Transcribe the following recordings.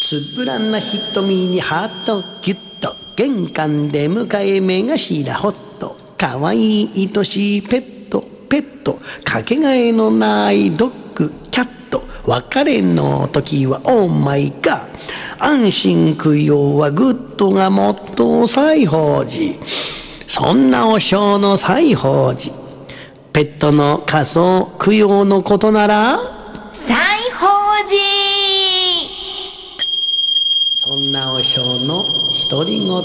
つぶらな瞳にハートキュッと、玄関で迎え目頭ホット、かわいい愛しいペット、かけがえのないドッグキャット、別れの時はオーマイガー、安心供養はグッドがもっと西宝寺、そんなお正の西宝寺、ペットの仮装供養のことなら西宝寺。 そんなお正の独り言。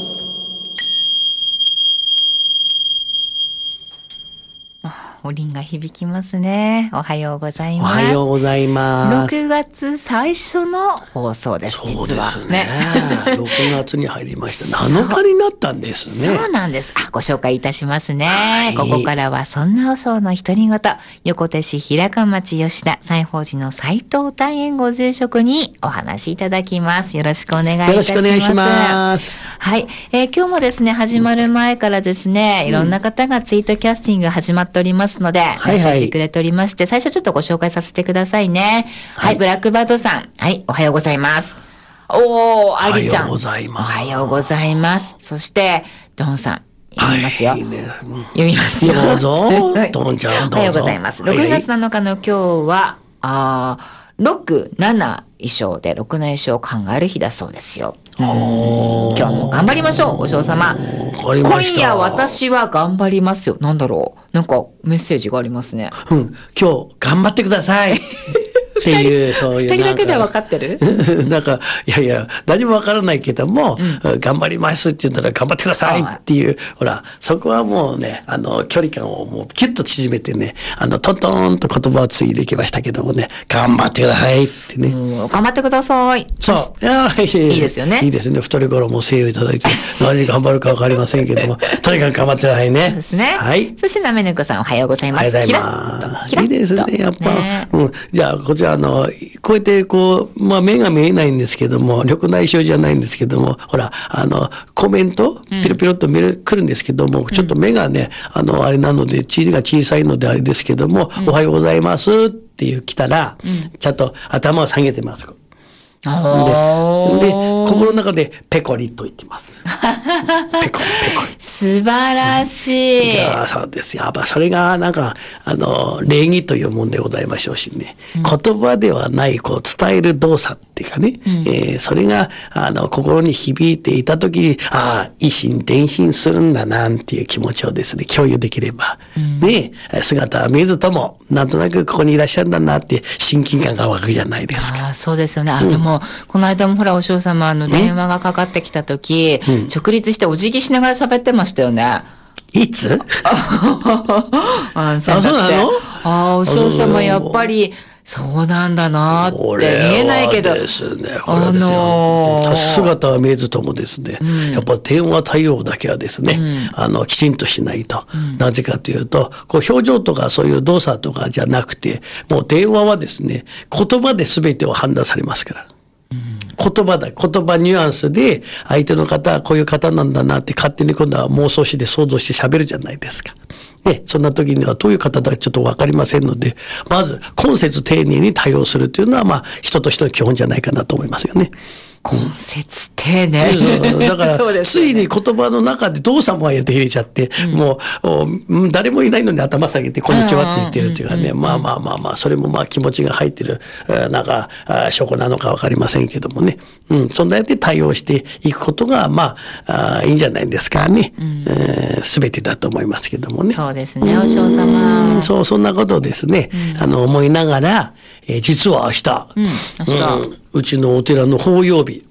お鈴が響きますね。おはようございます。 おはようございます。 6月最初の放送です。実はね。6月に入りました。7日になったんですね。 そうなんです。ご紹介いたしますね。はい、ここからはそんなお正の独り言、横手市平川町吉田西宝寺の斉藤大円ご住職にお話しいただきます。よろしくお願いいたします。 よろしくお願いします。 はい。今日もですね、始まる前からですね、いろんな方がツイートキャスティング始まっておりますので、メッセージくれておりまして、最初ちょっとご紹介させてくださいね。はい、ブラックバードさん。はい、おはようございます。アリちゃん。 おはようございます。 おはようございます。そして、ドンさん。読みますよ。 はい、ね、 読みますよ。 どうぞ。ドンちゃん、どうぞ。 おはようございます。6月7日の今日は、6、7衣装で6の衣装を考える日だそうですよ。今日も頑張りましょう、お嬢様。今夜私は頑張りますよ。なんだろう。なんかメッセージがありますね。 今日頑張ってください。っていう、そういう。 二人だけで分かってるなんか、いやいや、何も分からないけども、頑張りますって言ったら頑張ってくださいっていう、ほら、そこはもうね、距離感をもうキュッと縮めてね、トントンと言葉を継いでいきましたけどもね、頑張ってくださいってね。 頑張ってください。 そう。 いいですよね。 いいですね。二人からも声をいただいて、何に頑張るか分かりませんけども、とにかく頑張ってくださいね。 そうですね。 はい。 そして、なめぬこさん、おはようございます。 おはようございます。いいですね、やっぱ。じゃあ、こちら、こうやって目が見えないんですけども、緑内障じゃないんですけども、ほら、コメント、ピロピロっと来るんですけども、ちょっと目がね、あれなので、字が小さいのであれですけども、おはようございますって来たら、ちゃんと頭を下げてます。で、心の中でペコリと言ってます。ペコリ。 素晴らしい。 いや、そうですよ。やっぱそれがなんか、礼儀というもんでございましょうしね。言葉ではない、伝える動作っていうかね。それが、心に響いていたときに、一心伝心するんだなんていう気持ちをですね、共有できれば。ね、姿は見えずとも、なんとなくここにいらっしゃるんだなって親近感が湧くじゃないですか。 そうですよね。でも、この間もほら、お嬢様、電話がかかってきたとき、直立してお辞儀しながら喋ってましたよね。 いつそうなの？お嬢様、やっぱり、そうなんだなって見えないけど。 これはですね、姿は見えずともですね、やっぱ電話対応だけはですね、きちんとしないと。なぜかというと、表情とかそういう動作とかじゃなくて、もう電話はですね、言葉で全てを判断されますから。言葉ニュアンスで、相手の方はこういう方なんだなって勝手に今度は妄想して想像して喋るじゃないですか。で、そんな時にはどういう方だかちょっとわかりませんので、まず、今節丁寧に対応するというのは、人と人の基本じゃないかなと思いますよね。 今節丁寧。 だから、ついに言葉の中で動作も入れちゃって、もう、誰もいないのに頭下げて、こんにちはって言ってるっていうかね、まあ、それも気持ちが入ってる、証拠なのかわかりませんけどもね。そんなやって対応していくことが、いいんじゃないですかね。すべてだと思いますけどもね。 そうですね、お嬢様。 そんなことをですね、思いながら、実は明日、うちのお寺の法要日。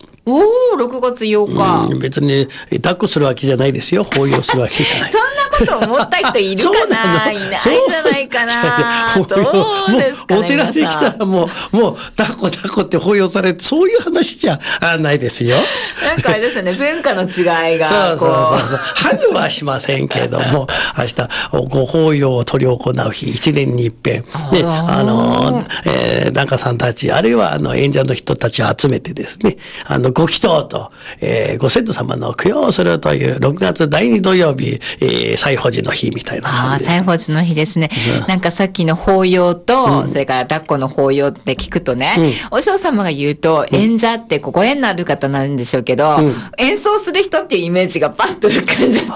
6月8日。 別に、抱っこするわけじゃないですよ。法要するわけじゃない。 そんなこと思った人いるかないないじゃないかな。どうですかね。 お寺で来たらもう、抱っこって法要されて、そういう話じゃないですよ。 なんかあれですよね、文化の違いが。 そう。ハグはしませんけども、明日、ご法要を執り行う日、1年に一遍。で、檀家さんたち、あるいは演者の人たちを集めてですね、ご祈祷と、ご先祖様の供養をするという6月第2土曜日、 祭法事の日みたいな感じです。 祭法事の日ですね。なんかさっきの法要と、それから抱っこの法要って聞くとね、お嬢様が言うと、演者ってご縁のある方なんでしょうけど、演奏する人っていうイメージがパッと浮かんじゃって、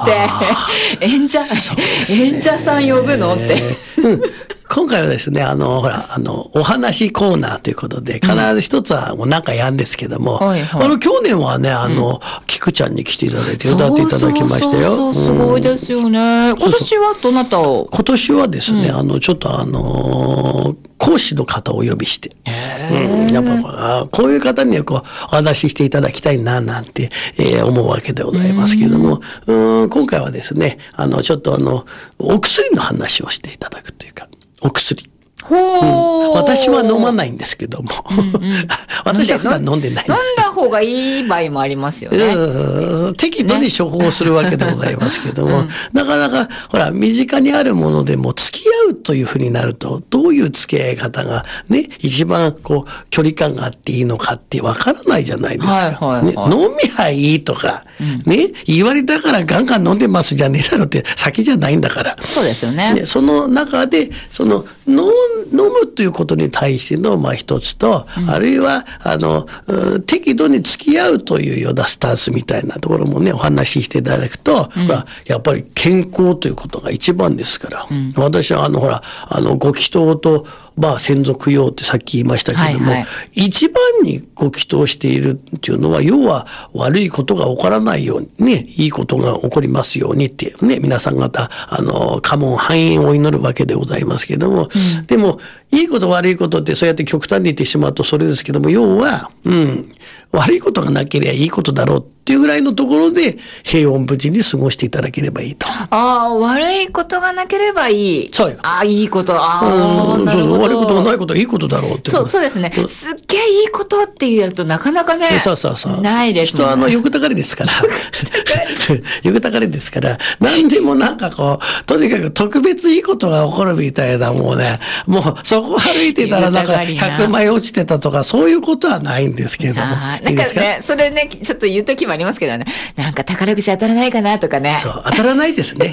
演者さん呼ぶのって。 今回はですね、ほら、お話コーナーということで、必ず一つはもう中やんですけども、去年はね、菊ちゃんに来ていただいて歌っていただきましたよ。 そう、すごいですよね。今年はどなたを？ 今年はですね、ちょっと講師の方をお呼びして、やっぱこういう方にはお話ししていただきたいな、なんて、思うわけでございますけども、今回はですね、ちょっとお薬の話をしていただくというか、お薬。私は飲まないんですけども。私は普段飲んでないんですけど。 飲んだ方がいい場合もありますよね。 適度に処方するわけでございますけども、なかなか、ほら、身近にあるものでも付き合うというふうになると、どういう付き合い方がね、一番距離感があっていいのかってわからないじゃないですか。飲みはいいとか、ね、言われたからガンガン飲んでますじゃねえだろって酒じゃないんだから。 そうですよね。 その中で、飲むということに対しての、一つと、あるいは、適度に付き合うというようなスタンスみたいなところもね、お話ししていただくと、やっぱり健康ということが一番ですから、私はほら、ご祈祷と、先祖供養ってさっき言いましたけども、一番にご祈祷しているっていうのは、要は悪いことが起こらないようにね、いいことが起こりますようにってね、皆さん方、家門繁栄を祈るわけでございますけども、でも、いいこと悪いことってそうやって極端に言ってしまうとそれですけども、要は、悪いことがなければいいことだろうっていうぐらいのところで平穏無事に過ごしていただければいいと。 悪いことがなければいい。 そうよ。 いいこと。 悪いことがないことはいいことだろうって。 そうですね。すっげえいいことって言うとなかなかね。ないですね。 人は欲たがりですから。欲たがりですから、何でもなんかとにかく特別いいことが起こるみたいな、もうね、もうそこ歩いてたらなんか100枚落ちてたとか、そういうことはないんですけども。 なんかね、それね、ちょっと言うときもありますけどね、なんか宝くじ当たらないかなとかね。 そう、当たらないですね。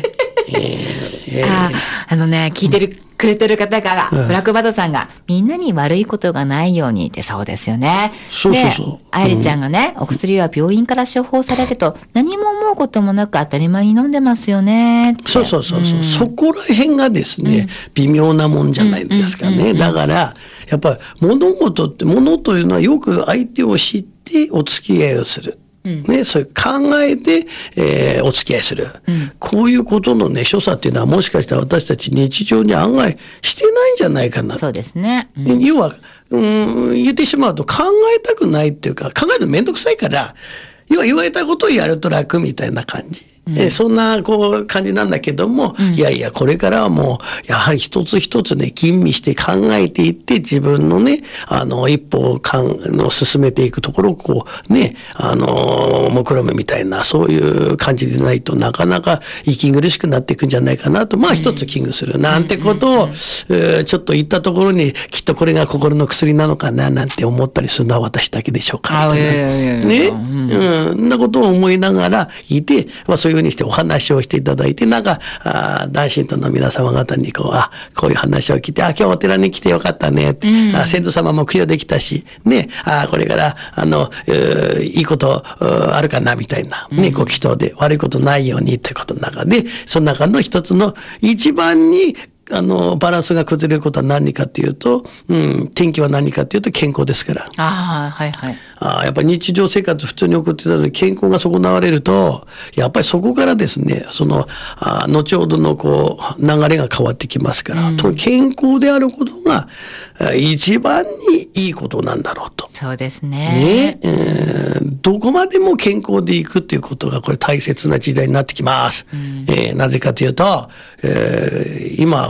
聞いてくれてる方が、ブラックバドさんが、みんなに悪いことがないようにってそうですよね。で、愛理ちゃんがね、お薬は病院から処方されると、何も思うこともなく当たり前に飲んでますよね。 そう。そこら辺がですね、微妙なもんじゃないですかね。だから、やっぱり物というのはよく相手を知ってお付き合いをする。そういう考えて、お付き合いする。こういうことのね、所作っていうのはもしかしたら私たち日常に案外してないんじゃないかな。 そうですね。 要は、言ってしまうと考えたくないっていうか、考えるのめんどくさいから、要は言われたことをやると楽みたいな感じ。そんな感じなんだけども、いやいやこれからはもうやはり一つ一つね吟味して考えていって自分のね一歩を進めていくところを目論むみたいなそういう感じでないとなかなか息苦しくなっていくんじゃないかなと一つ危惧するなんてことをちょっと言ったところにきっとこれが心の薬なのかななんて思ったりするのは私だけでしょうかみたいなねそんなことを思いながらいてそういうふうにしてお話をしていただいて、男子との皆様方にこういう話を聞いて、今日お寺に来てよかったね。先祖様も供養できたし、ね、これから、いいことあるかな、みたいな、ね、ご祈祷で悪いことないようにということの中で、その中の一つの一番に、バランスが崩れることは何かというと、天気は何かというと健康ですから。やっぱり日常生活普通に送ってたのに健康が損なわれると、やっぱりそこからですね、後ほどの流れが変わってきますから、健康であることが一番にいいことなんだろうと。 そうですね。 どこまでも健康でいくということがこれ大切な時代になってきます。なぜかというと、今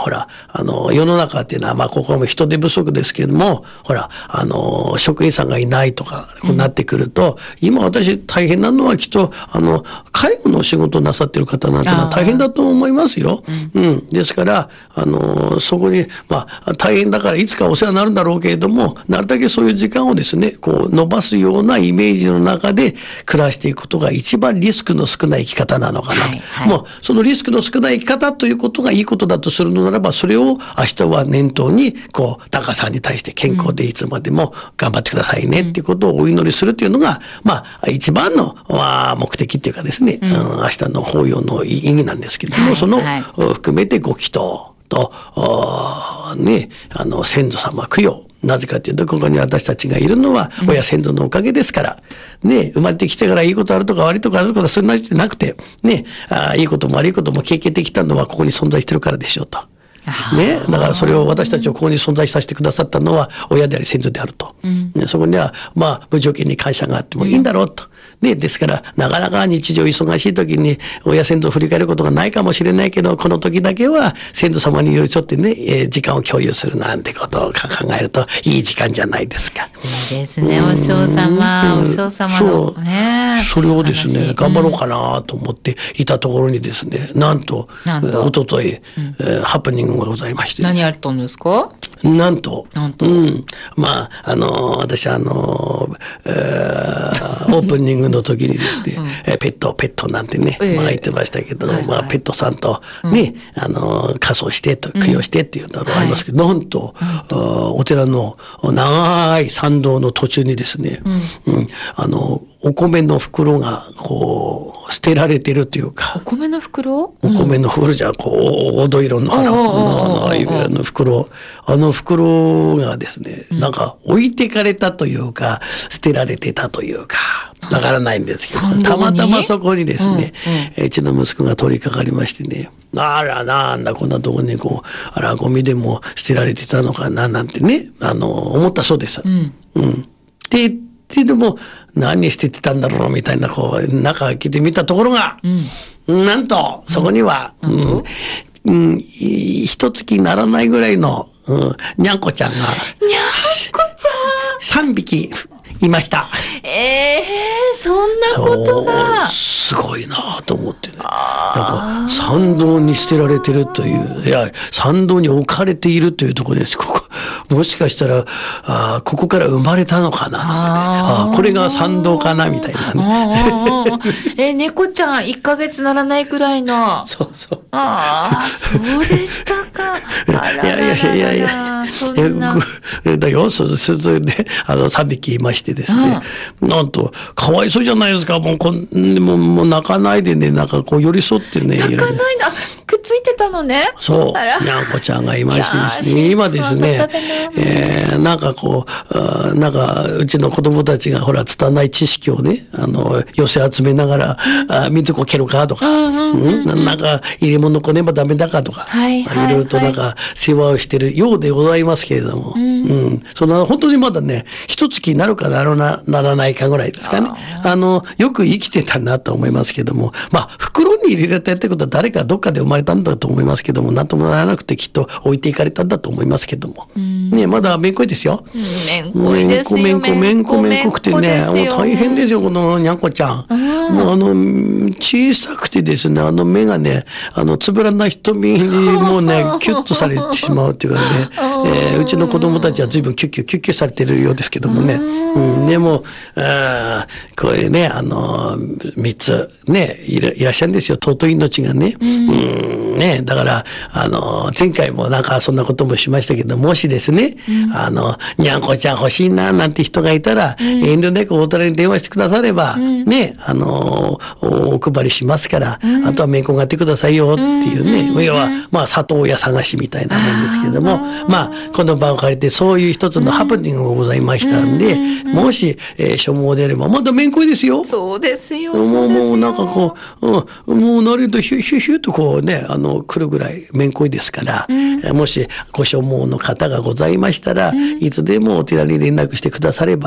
ほら、世の中っていうのは、ここも人手不足ですけれども、ほら、職員さんがいないとか、なってくると、今私大変なのはきっと、介護の仕事をなさっている方なんてのは大変だと思いますよ。ですから、そこに、大変だからいつかお世話になるんだろうけれども、なるだけそういう時間をですね、こう、伸ばすようなイメージの中で暮らしていくことが一番リスクの少ない生き方なのかなと。もう、そのリスクの少ない生き方ということがいいことだとするのならば、それを明日は念頭に、こう、タカさんに対して健康でいつまでも頑張ってくださいねっていうことをお祈りするというのが、一番の、目的っていうかですね、明日の法要の意義なんですけども、その、含めてご祈祷と、先祖様供養。なぜかというと、ここに私たちがいるのは、親先祖のおかげですから、生まれてきてからいいことあるとか悪いとかあるとか、そんなじゃなくて、いいことも悪いことも経験できたのはここに存在してるからでしょうと。だからそれを私たちをここに存在させてくださったのは親であり先祖であると。そこには、無条件に感謝があってもいいんだろうと。ですから、なかなか日常忙しい時に親先祖を振り返ることがないかもしれないけど、この時だけは先祖様によりちょっと時間を共有するなんてことを考えるといい時間じゃないですか。 いいですね、お師匠様。お師匠様のね。 それをですね、頑張ろうかなと思っていたところにですね、なんと、おととい、ハプニングがございまして。 何やったんですか？ なんと。私オープニングの時にですね、ペットなんてね、言ってましたけど、ペットさんとね、仮装してと、供養してっていうのがありますけど、なんと、お寺の長い参道の途中にですね、お米の袋が、こう、捨てられてるというか。 お米の袋？ お米の袋じゃ、こう、黄土色の袋。袋がですね、なんか置いてかれたというか、捨てられてたというか、わからないんですけど、たまたまそこにですね、うちの息子が通りかかりましてね、あら、なんだ、こんなとこにこう、ゴミでも捨てられてたのかな、なんてね、思ったそうです。でも、何しててたんだろうみたいな、こう、中開けてみたところが、なんと、そこには、一月ならないぐらいの、にゃんこちゃんが、3匹いました。 そんなことが。 すごいなと思ってね。やっぱ参道に捨てられてるという、いや、参道に置かれているというところです。もしかしたら、ここから生まれたのかななんてね。これが参道かなみたいなね。猫ちゃん1ヶ月ならないくらいの。 そう。 そうでしたか。 いや。だよ、それで、3匹いましてですね。なんと、かわいそうじゃないですか。もう泣かないでね、なんかこう寄り添ってね。 泣かないの？くっついてたのね。 そう。にゃんこちゃんがいましてですね。今ですね、なんかこう、なんか、うちの子供たちがほら、拙い知識をね、寄せ集めながら、水こけるかとか、なんか、入れ物こねばダメだかとか、いろいろとなんか、世話をしてるようでございますけれども、その、本当にまだね、一月になるかならないかぐらいですかね。よく生きてたなと思いますけども、袋に入れられたってことは誰かどっかで生まれたんだと思いますけども、なんともならなくてきっと置いていかれたんだと思いますけども。ね、まだめんこいですよ。 めんこいですよ。 めんこくてね、もう大変ですよ、このにゃんこちゃん。もう小さくてですね、目がね、つぶらな瞳にもうね、キュッとされてしまうっていうかね、うちの子供たちは随分キュッキュされてるようですけどもね。でも、これね、3つ、ね、いらっしゃるんですよ、尊い命がね。ね、だから、前回もなんかそんなこともしましたけど、もしですね、にゃんこちゃん欲しいな、なんて人がいたら、遠慮なくお寺に電話してくだされば、ね、お配りしますから、あとはめんこがってくださいよっていうね、要は、里親探しみたいなもんですけれども、この場を借りてそういう一つのハプニングがございましたんで、もし、所望であれば、まだめんこいですよ。 そうですよ。 もうなんかこう、もうなるとヒュッとこうね、来るぐらいめんこいですから、もしご所望の方がございましたら、いつでもお寺に連絡してくだされば、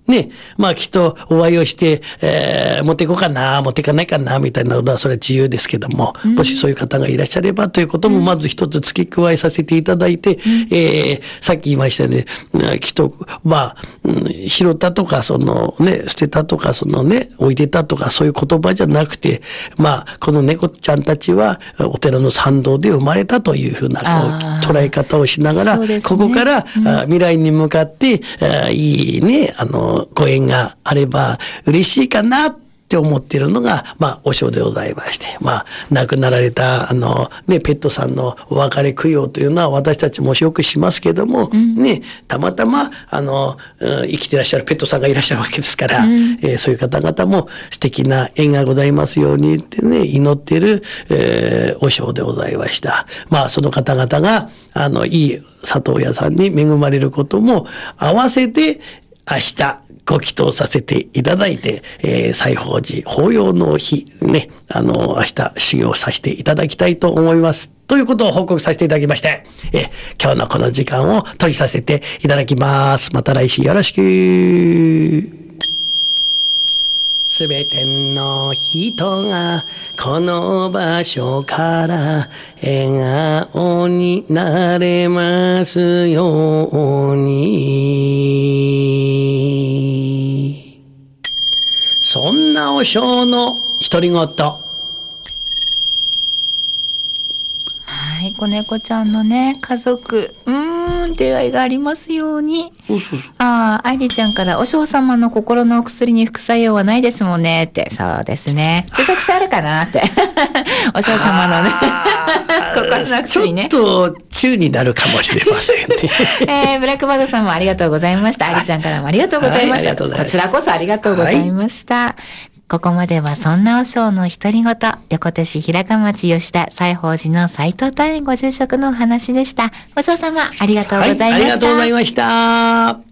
ね、まあきっとお会いをして、持っていこうかな、持っていかないかな、みたいなのはそれは自由ですけども、もしそういう方がいらっしゃればということもまず一つ付け加えさせていただいて、さっき言いましたね、きっと、まあ、拾ったとか、そのね、捨てたとか、そのね、置いてたとか、そういう言葉じゃなくて、まあ、この猫ちゃんたちはお寺の参道で生まれたというふうなこう捉え方をしながら、ね、ここから、未来に向かって、いいね、ご縁があれば嬉しいかなって思っているのが、まあ、お正でございまして、まあ、亡くなられた、ね、ペットさんのお別れ供養というのは私たちもよくしますけども、ね、たまたま、生きてらっしゃるペットさんがいらっしゃるわけですから、そういう方々も素敵な縁がございますようにってね、祈っている、お正でございました。まあ、その方々が、いい里親さんに恵まれることも合わせて、明日、ご祈祷させていただいて、西宝寺法要の日ね、明日修行させていただきたいと思います。ということを報告させていただきまして、今日のこの時間を取りさせていただきます。また来週よろしく。すべての人がこの場所から笑顔になれますように。そんなお正の独り言。 はい、子猫ちゃんのね、家族、出会いがありますように。愛梨ちゃんから、お嬢様の心のお薬に副作用はないですもんねって。そうですね。中毒性あるかなって。お嬢様のね、心の薬ね。 ちょっと、中になるかもしれませんね。 ブラックバードさんもありがとうございました。愛梨ちゃんからもありがとうございました。こちらこそありがとうございました。ここまではそんなお正の独り言、横手市平賀町吉田西宝寺の斉藤大園ご住職のお話でした。お正様、ありがとうございました。 ありがとうございました。